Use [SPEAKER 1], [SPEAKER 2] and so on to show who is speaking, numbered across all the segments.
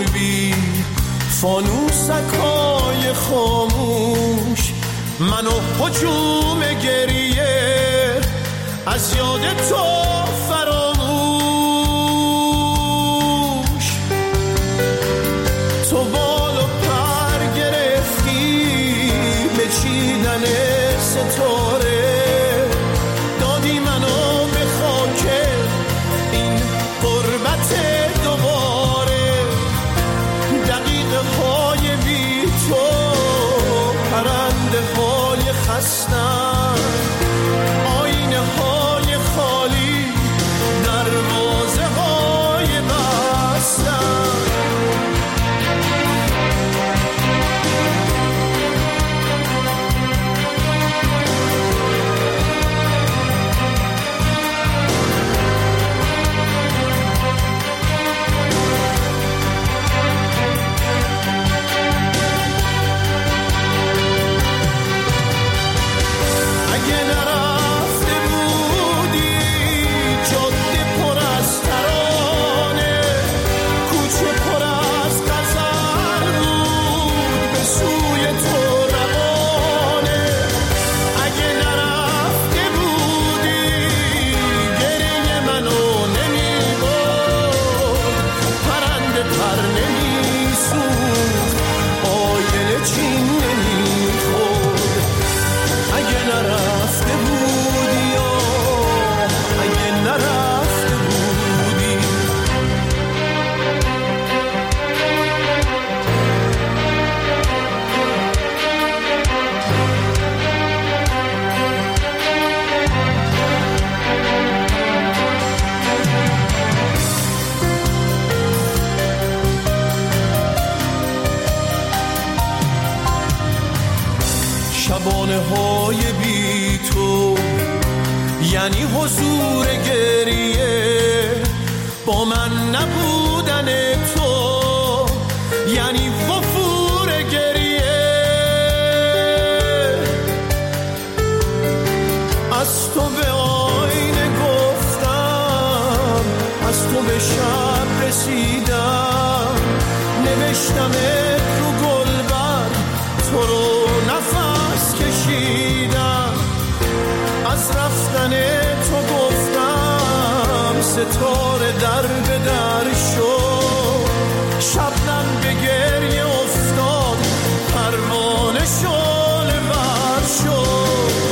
[SPEAKER 1] سربی فانوسکای خاموش منو هجوم گریه از یاد تو فراموش تو بال و پر گرفتی به چیدن ستاره دادی منو به خاک این غربت دوباره دقیقه های بی تو پرنده های خستن آینه های خالی دروازه های بستن شبانه های بی تو یعنی حضور گریه با من نبودن تو یعنی وفور گریه از تو به آینه گفتم از تو به شب رسیدم نوشتم رو گلبر تو رو نفس کشیدم از رفتن تو گفتم ستاره در به در شد شبنم به گریه افتاد پروانه شعله ور شد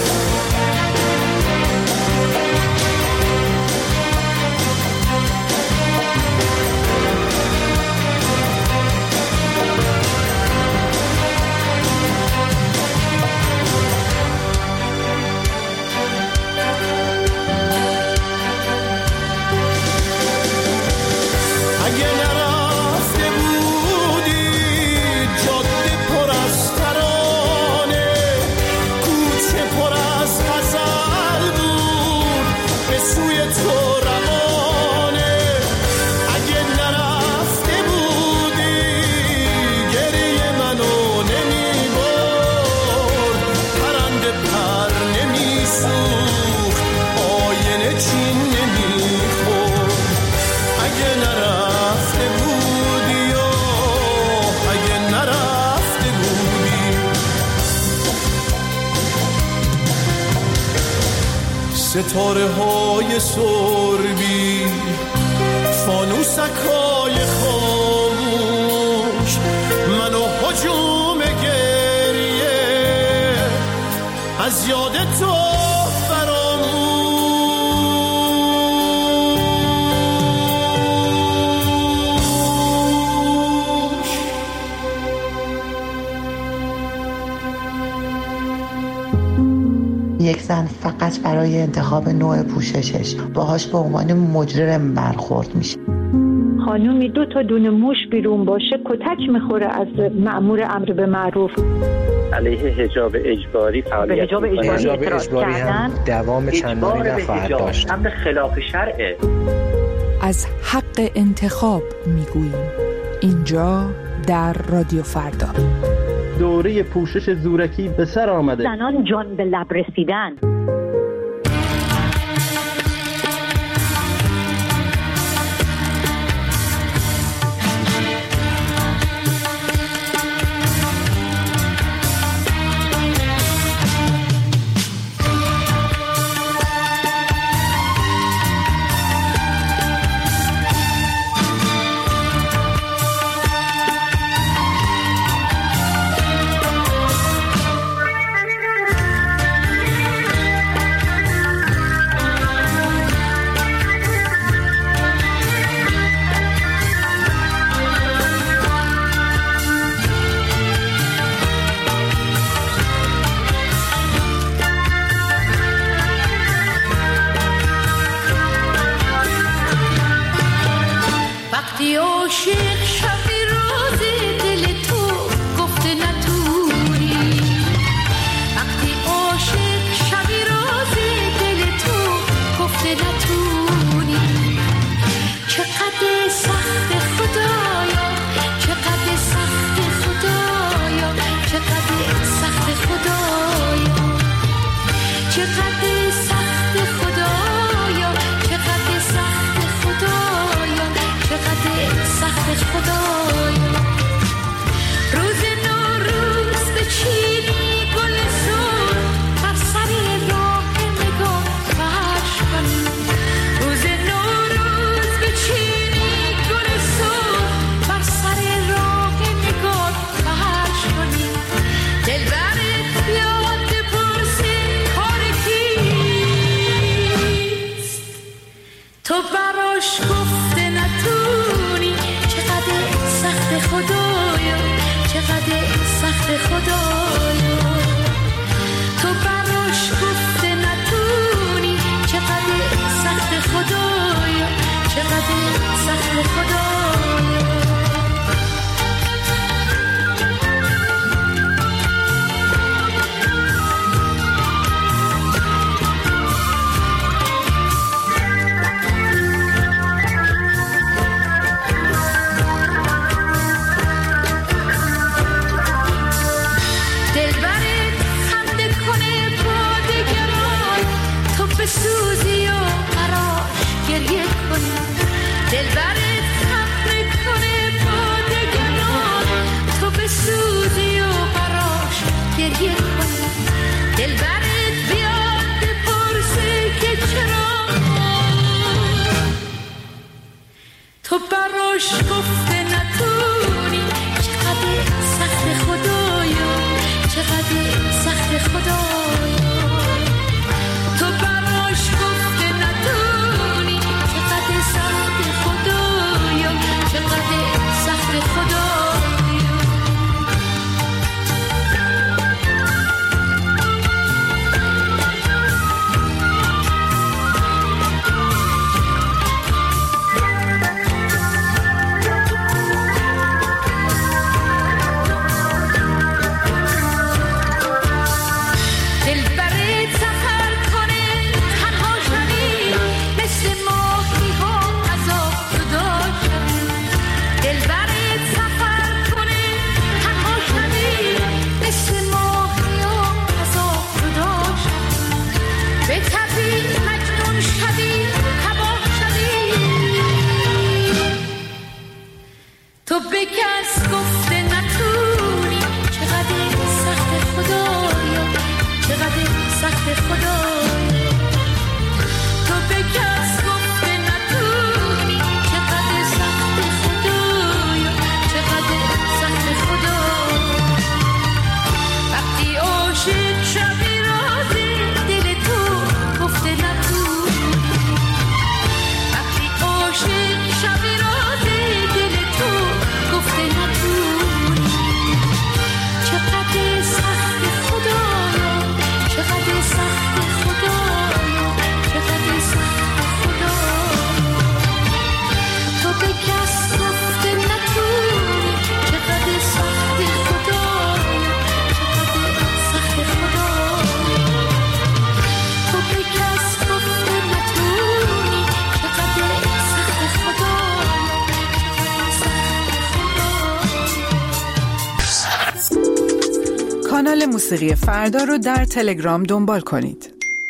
[SPEAKER 1] ستاره های سربی فانوسکای خاموش منو هجوم گریه از یاد تو
[SPEAKER 2] یک زن فقط برای انتخاب نوع پوششش باهاش به عنوان مجرم برخورد میشه.
[SPEAKER 3] خانومی 2 تا دونه موش بیرون باشه کتک میخوره از مأمور امر به معروف.
[SPEAKER 4] علیه حجاب اجباری فعالیت
[SPEAKER 5] به حجاب اجباری هم دوام چندانی نخواهد داشت.
[SPEAKER 4] امر خلاف شرعه.
[SPEAKER 6] از حق انتخاب میگوییم اینجا در رادیو فردا.
[SPEAKER 7] دوره پوشش زورکی به سر آمده.
[SPEAKER 3] زنان جان به لب رسیدن.
[SPEAKER 8] سخت خدایا، تو براش گفته نتونی، چقدر سخت خدایا، چقدر سخت خدایا. بسوزی و براش گریه کنی، دلبرت خفه کنه با دگران، تو بسوزی و براش گریه کنی، دلبرت بیاد بپرسه که چرا تو براش گفته نتونی، چقدر سخت خدایا، چقدر سخت خدایا. تو براش گفته نتونی، چقدر سخت خدایا، چقدر سخت خدایا. تو به کس گفته نتونی، چقدر سخت خدایا، چقدر سخت خدایا. تو به کس گفته نتونی، چقدر سخت خدایا، چقدر سخت خدایا. وقتی عاشق شبی رازی دل تو گفته نتونی، وقتی عاشق شبی رازی دل تو گفته نتونی، چقدر سخت خدایا، چقدر سخت خدایا، چقدر سخت خدایا. تو به کس گفته نتونی، چقدر سخت خدایا، چقدر سخت خدایا. تو به کس گفته نتونی، چقدر سخت خدایا.
[SPEAKER 6] کانال موسیقی فردا رو در تلگرام دنبال کنید.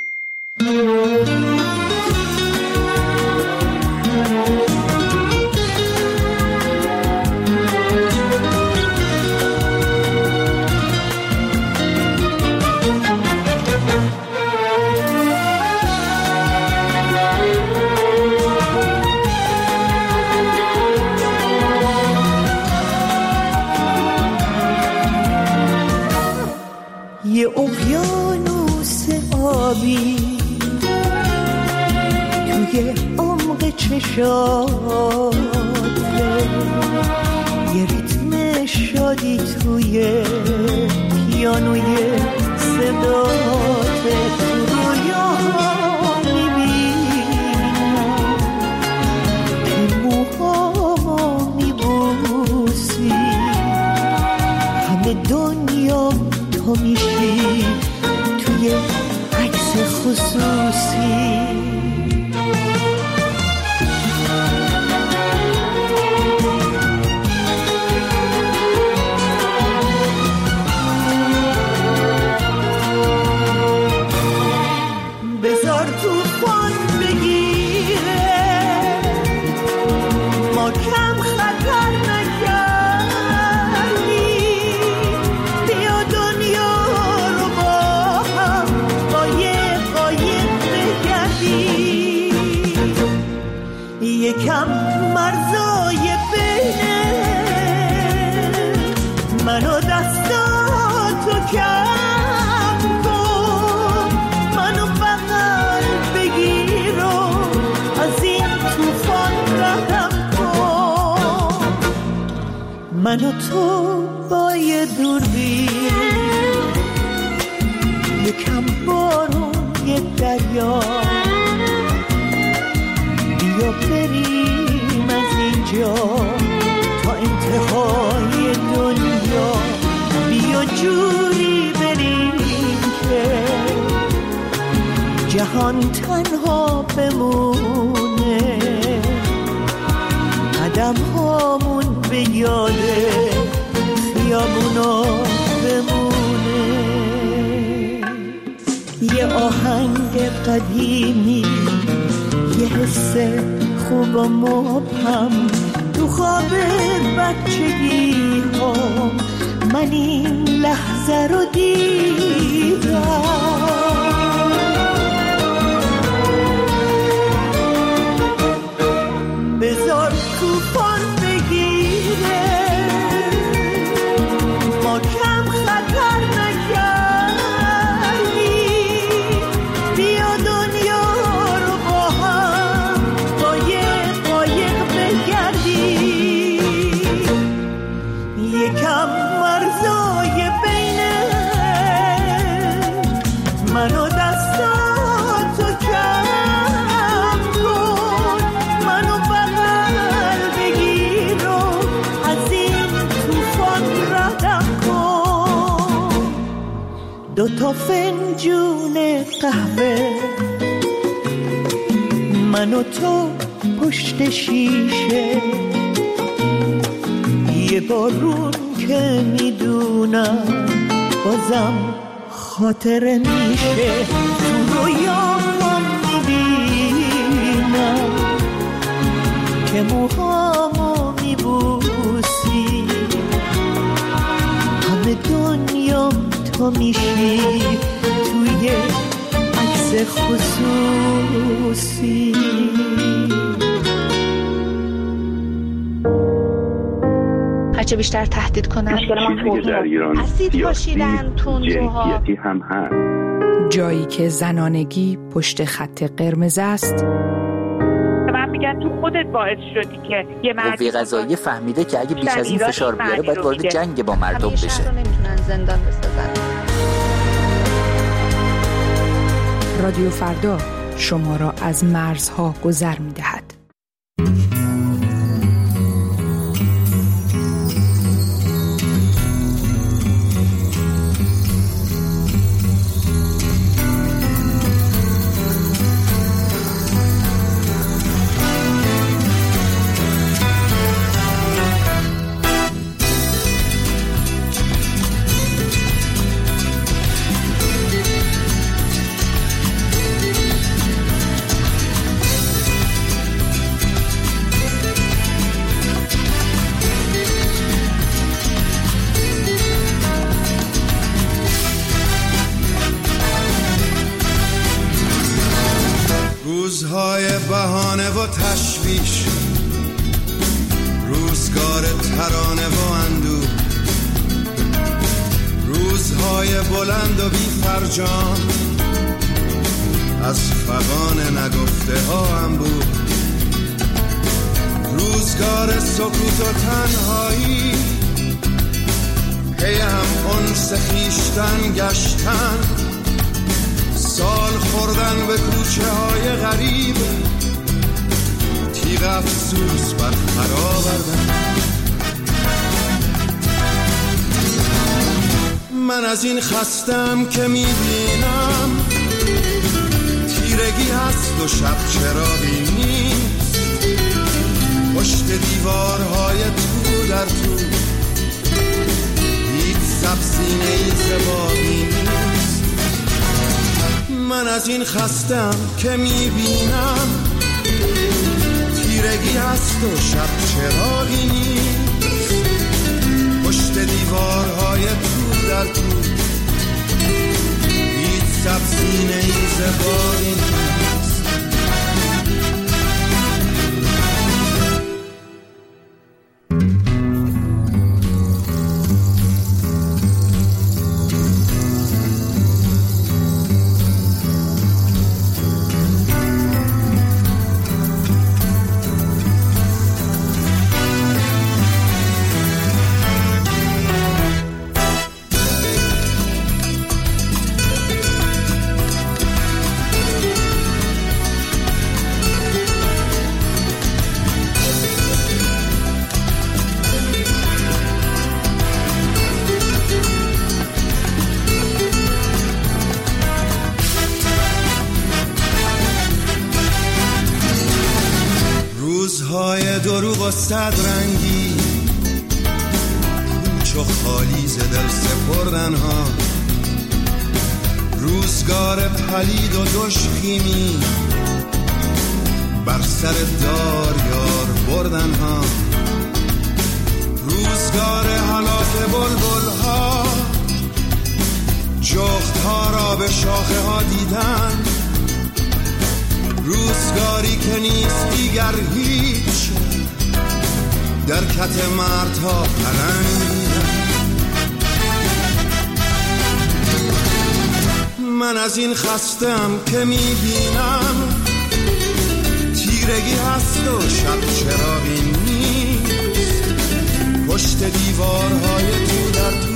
[SPEAKER 9] یه اقیانوس آبی توی عمق چشاته، یه ریتم شادی توی پیانوی صداته. تو رویاها میبینم که موهامو میبوسی، همه دنیا تو میشی توی عکس خصوصی. بذار طوفان بگیره، ما کم خطر نکردیم، بیا دنیا رو با هم با یه قایق بگردیم. من و تو با یه دوربین، یکم بارون یه دریا، بیا بریم از اینجا تا انتهای دنیا، بیا جوری بریم که جهان تنها بمونه، قدم هامون به یاده خیابونا بمونه. یه آهنگ قدیمی، یه حس خوب و مبهم، تو خواب بچگی ها من این لحظه رو دیدم. بذار طوفان بگیره، ما کم خطر نکردیم، بیا دنیا رو با هم با یه قایق بگردیم، یکم مرزای بینه منو دستاتو کم کن، منو بغل بگیر و از این طوفان ردم کن. 2 فنجون قهوه من و تو پشت شیشه، یه بارون که میدونم بازم خاطره میشه، تو رویام میبینم که موهامو میبوسی، همه دنیام تو میشی توی عکس خصوصی.
[SPEAKER 10] هرچه بیشتر تهدید کنن
[SPEAKER 11] اسید پاشیدن تندروها هم هست.
[SPEAKER 6] جایی که زنانگی پشت خط قرمز است.
[SPEAKER 3] من میگم تو خودت باعث شدی که یه
[SPEAKER 12] قوه قضاییه فهمیده که اگه بیش از این فشار بیاره باید وارد جنگ با مردم بشه.
[SPEAKER 10] همیشه رو نمیتونن زندان بسازن.
[SPEAKER 6] رادیو فردا شما را از مرزها گذر می‌دهد.
[SPEAKER 1] روزهای بهانه و تشویش، روزگار ترانه و اندوه، روزهای بلند و بی فرجام، از فغان نگفته ها انبوه، روزگار سکوت و تنهایی، پی هم انس خویشتن گشتن، سال خوردن به کوچه های غریب، تیغ افسوس بر خرابردن. من از این خستم که میبینم تیرگی هست و شب چراغی نیست، پشت دیوارهای تو در تو هیچ سبزینه‌ای زبانی نیست. من از این خستم که میبینم تیرگی هست و شب چراغی نیست، پشت دیوارهای تو در تو هیچ سبزینه‌ای زبانی نیست. و صد رنگی، پوچ و خالی ز دل سپردن ها، روزگار پلید و دشخیمی بر سر دار یار بردن ها، روزگار هلاک بلبل ها، جغد ها را به شاخه ها دیدن، روزگاری که نیست دیگر هیچ در کت مردها پلنگ. من از این خستم که میبینم تیرگی هست و شب چراغی نیست، پشت دیوارهای تو در تو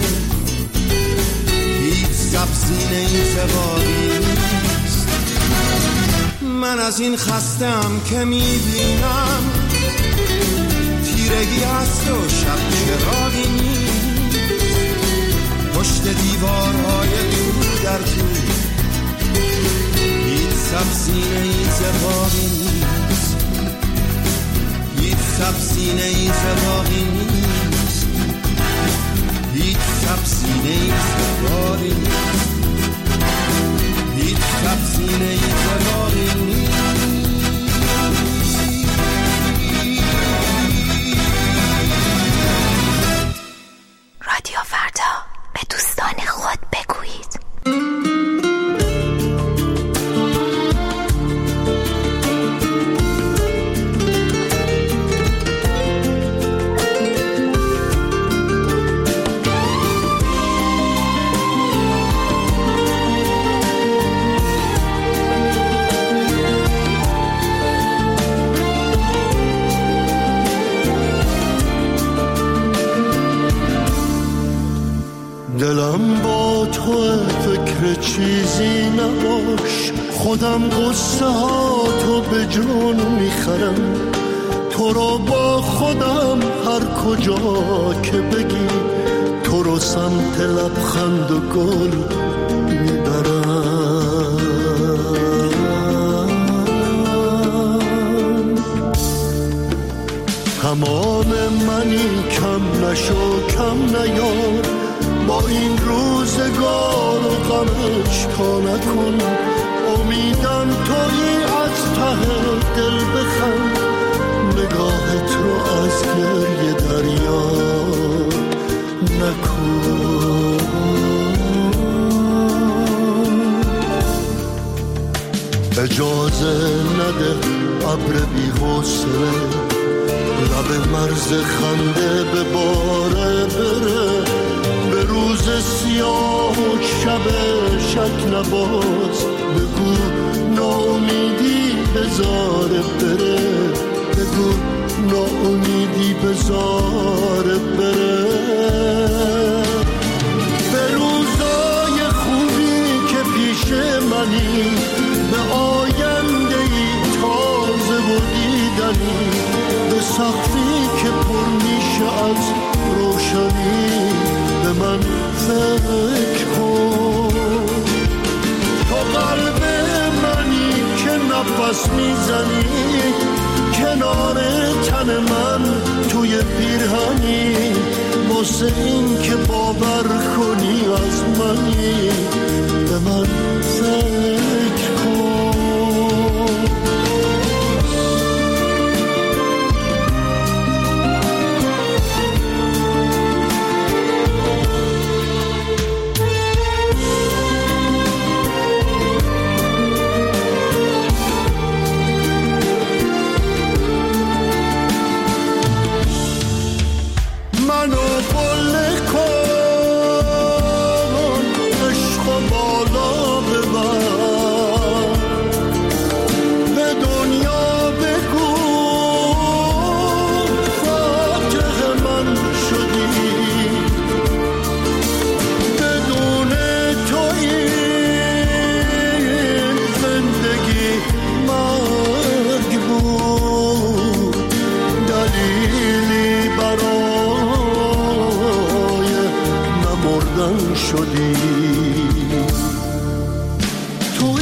[SPEAKER 1] هیچ سبزی نیست باقی نیست. من از این خستم که میبینم تیرگی هست و شب چراغی نیست، پشت دیوارهای تو در تو هیچ سبزی نیست باقی نیست، هیچ سبزی نیست باقی نیست، هیچ سبزی نیست باقی نیست، هیچ سبزی نیست باقی نیست.
[SPEAKER 13] رادیو فردا، به دوستان خود بگویید.
[SPEAKER 14] دلم با تو فکر چیزی نباش، خودم قصه ها تو به جون میخرم، تو رو با خودم هر کجا که بگی، تو رو سمت لبخند و گل میبرم. تمام منی کم نشو کم نیار، با این روزگار و غمش تا نکن، امیدم تویی از ته دل بخند، نگاهت رو از گریه دریا نکن. اجازه نده ابر بی حوصله لب مرز خنده به باره بره، به روز سیاه و شب شک نباز، بگو ناامیدی بذاره بره، بگو ناامیدی بذاره بره. به روزای خوبی که پیش منی، به آیندهی تازه و دیدنی، به سقفی که پر میشه از روشنی، به من فکر کن. تو قلب منی که نفس میزنی، کنار تن من توی پیرهنی، واسه این که باور کنی از منی، به من فکر کن.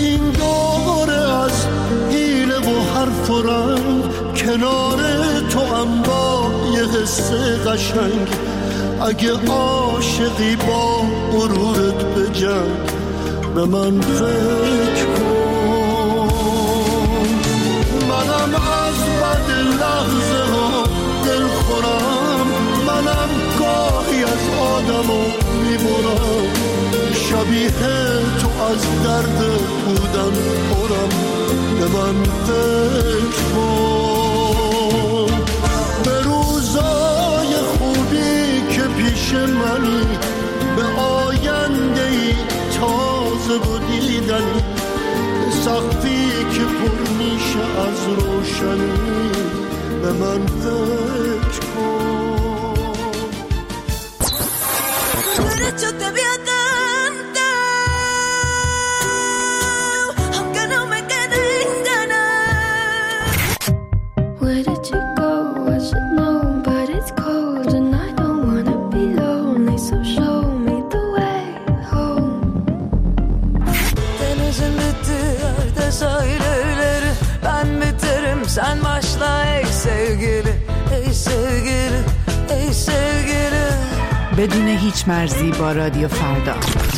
[SPEAKER 14] کنار تو قصه قشنگ، اگه عاشقی با غرورت به جنگ، به من فکر کن. منم از بد لحظه ها دل خورم، منم گاهی از آدمو میبرم، شبیه تو از درد بودن خورم، به من فکر کن. به روزای خوبی که پیش منی، به آینده‌ای تازه و دیدنی، به سقفی که پر میشه از روشنی، به من فکر کن.
[SPEAKER 15] Sen başla ey sevgili, ey sevgili, ey sevgili.
[SPEAKER 6] بدون هیچ مرزی با رادیو فردا.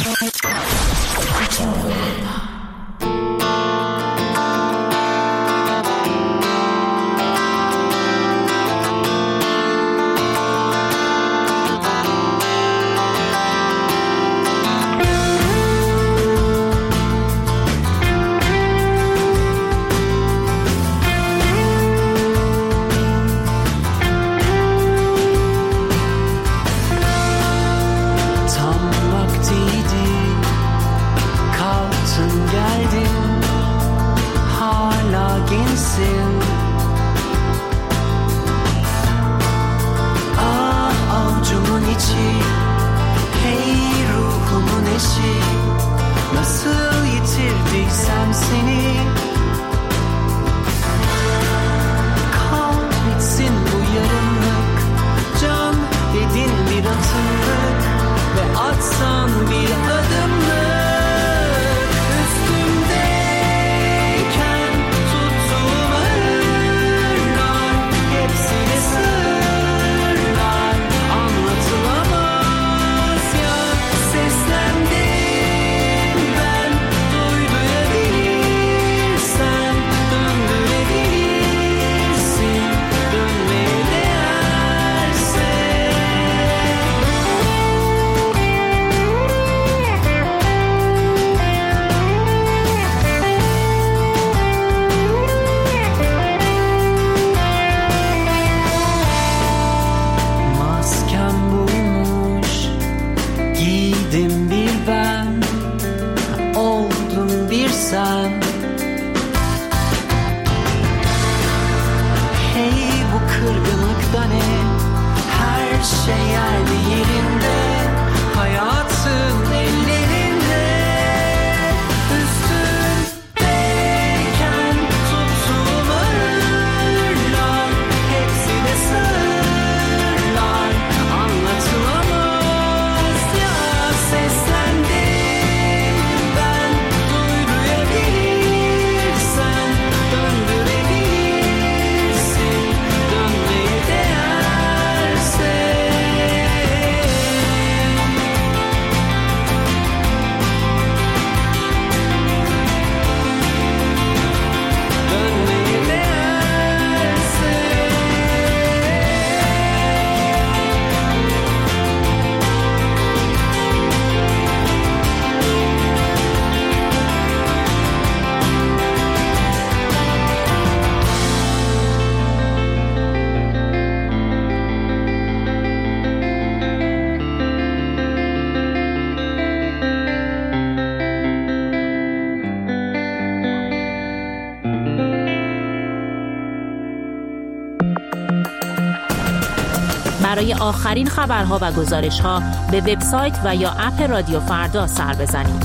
[SPEAKER 16] برای آخرین خبرها و گزارش‌ها به وبسایت و یا اپ رادیو فردا سر بزنید.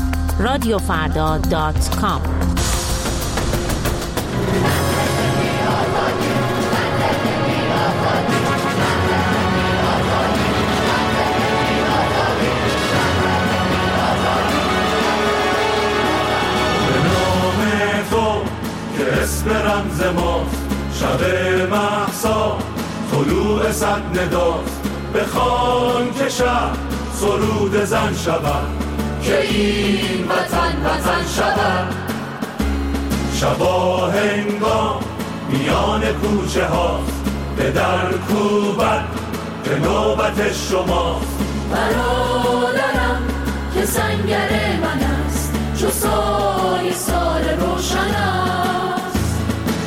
[SPEAKER 16] radiofarda.com.
[SPEAKER 17] رمز ما شب مهسا طلوع صبح صد نداست بخوان که شب سرود زن شود که این وطن شود. شبا هنگام میان کوچه هاست به در کوبت که نوبت شماست.
[SPEAKER 8] برادرم که سنگر من است چو سایه سال روشن است.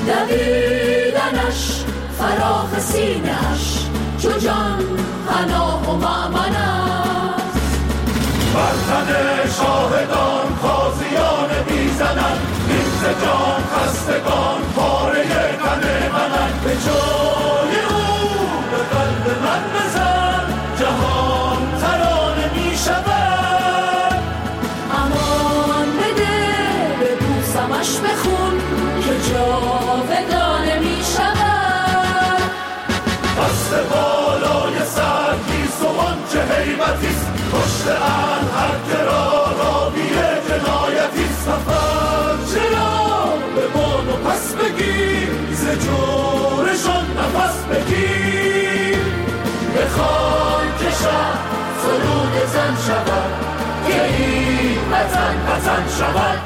[SPEAKER 8] دویدنش فراخ سینه‌اش چو جان پناه و مأمن است.
[SPEAKER 17] بر تن شاهدان تازیان میزنند این ز جان خستگان پاره تن منند. به جای او به قلب من بزن جهان ترانه می شود.
[SPEAKER 8] امان بده ببوسمش بخون که جاودانه می شود.
[SPEAKER 17] دست بالای سر کیست و آنچه هیبتیست پشت هر که را راوی جنایتیست. سفر چرا به بان و پس بگیر ز جورشان نفس بگیر. بخوان که شب سرود زن شود که این وطن شود.